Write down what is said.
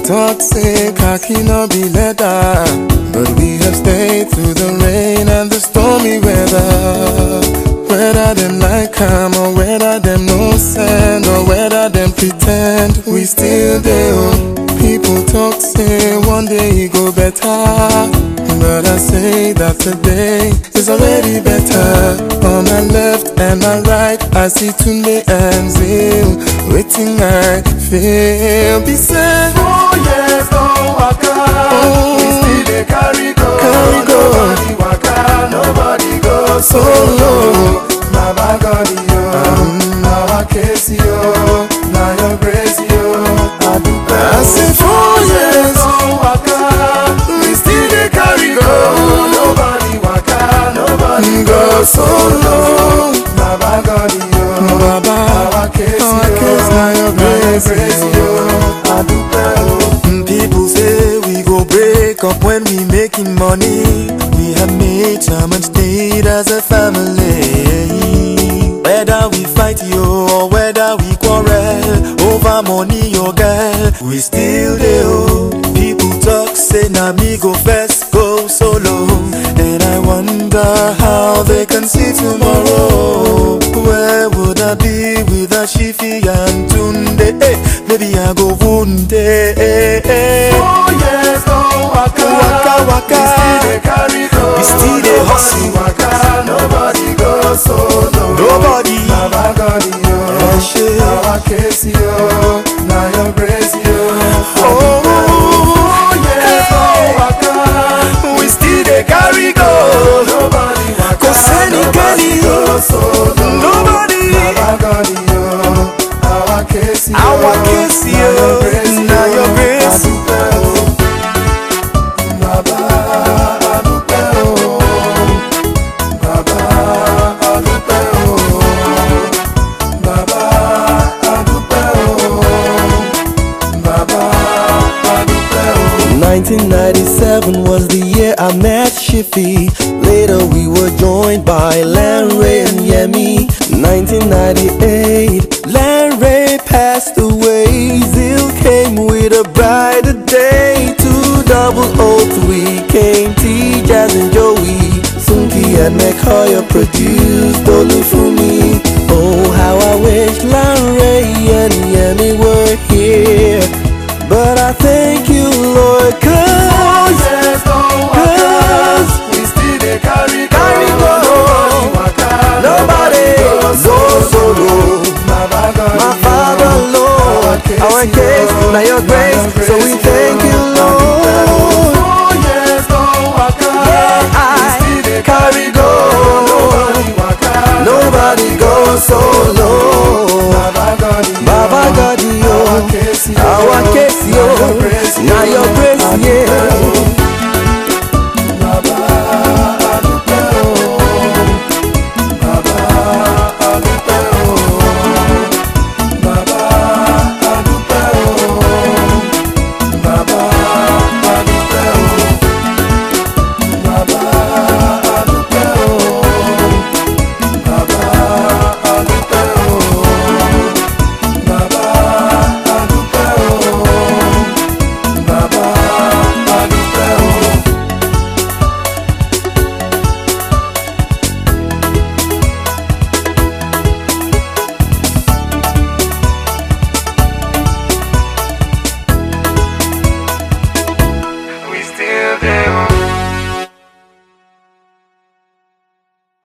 talk say khaki no be leather, but we have stayed through the rain and the stormy weather. Whether them like calm or whether them no sand or whether them pretend, we still there. People talk say one day it go better, but I say that today is already better. On my left and my right, I see Tunde and Zil. Waiting I feel be said. Oh yes, don't waka. We still dey carry go. Nobody waka, nobody go solo. Baba God yo, our case yo, now your grace yo. I say 4 years, don't waka. We still dey carry go. Nobody waka, nobody go solo. Baba God yo, Baba, our case now your grace yo. People say we go break up when we making money. We have made time and stayed as a family. Whether we fight yo or whether we quarrel over money or girl, we still there. People talk say na me go first, go solo, and I wonder how they can see tomorrow. Where would I be without Shifi and Tunde? Hey, maybe I go wound. Oh yes, don't waka, waka. We still dey carry go. We still dey hustle. Nobody waka, nobody go solo. Nobody. Baba God yo, our case yo, now your grace yo. Oh yes, don't waka. We still dey carry go. Nobody waka, Cause nobody go solo. Nobody. Baba God yo, our case yo, Our case yo, now your grace. Baba adupe o, Baba adupe o, Baba adupe o, Baba adupe o. 1997 was the year I met Shifi. Later we were joined by Lanray and Yemi. 1998, Lanray passed away. Zil came with a brighter day. 2003 came T-Jazz and Joey. Sunki and McCoy produced Olufumi. Oh, how I wish Lanray and Yemi were here. But I thank you, Lord, Oh yes, don't waka. We still dey carry go. Nobody waka, nobody go goes solo. Baba God My yo, Father, Lord, our case, now your grace, so we thank you, Lord. Oh yes, don't waka. I We still dey carry go. Nobody waka, Nobody goes solo. Baba God, yo, our case, yo, now your grace, yeah.